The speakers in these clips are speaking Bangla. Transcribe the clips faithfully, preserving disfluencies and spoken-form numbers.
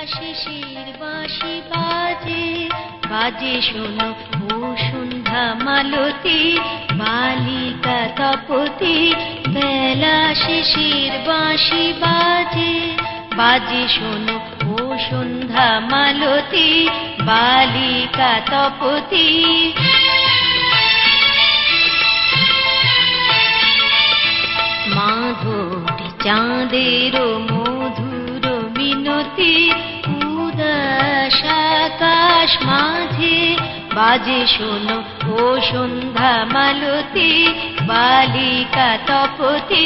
শিশির বাঁশি বাজে বাজে শোনো ও সন্ধ্যা মালতী বালিকা তপতী বেলা শিশির বাঁশি বাজে বাজে শোনো ও সন্ধ্যা মালতী বালিকা তপতী মাধবী চাঁদের মধুর মিনতি উদাস আকাশ মাঝে বাজে শোনো ও সন্ধ্যা মালতী বালিকা তপতী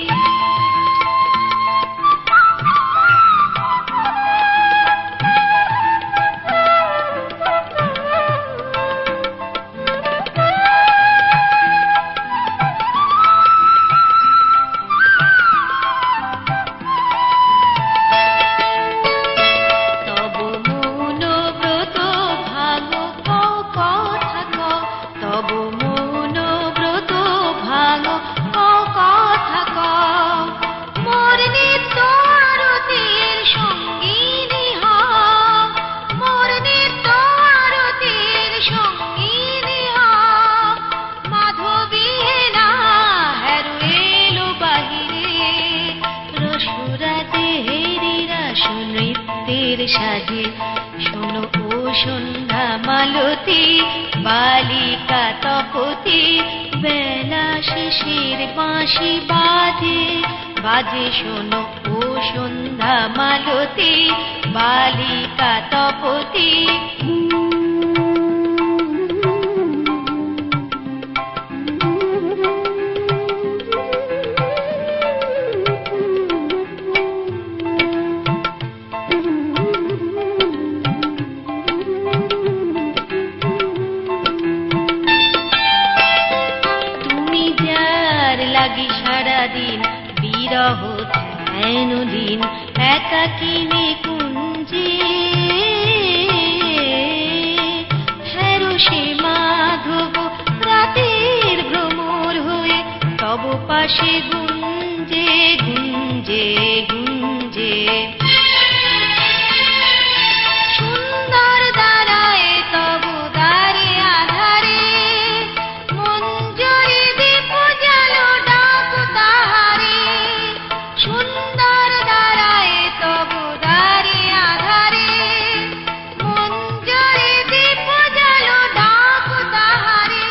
সাজে শোনো ও সন্ধ্যা মালতী বালিকা তপতী বেলা শিশির বাঁশি বাজে বাজে শোনো ও সন্ধ্যা মালতী বালিকা তপতী লাগি সারাদিন বিরহ ধ্যানদিন একাকিনী কুঞ্জে হেরসে মাধব রাতের ভ্রমর হয়ে তব পাশে গুঞ্জে গুঞ্জে গুঞ্জে সুন্দর দাঁড়ায় তব দ্বারে আধারে মঞ্জরি দীপ জালো ডাক তাহারে সুন্দর দাঁড়ায় তব দ্বারে আধারে মঞ্জরি দীপ জালো ডাক তাহারে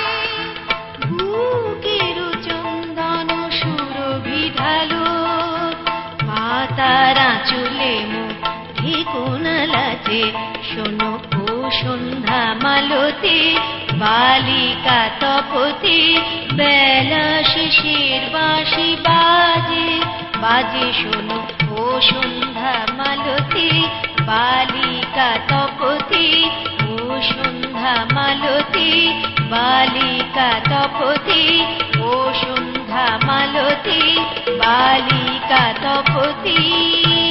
বুকের চন্দন সুরভি ঢালো পাতারা চুলে মুঠি কোনালাচে শোনো ও সন্ধ্যা মালতী বালিকা তপতী বেলা শিশির বাঁশি বাজে বাজে শোনো ও সন্ধ্যা মালতী বালিকা তপতী ও সন্ধ্যা মালতী বালিকা তপতী ও সন্ধ্যা মালতী বালিকা তপতী।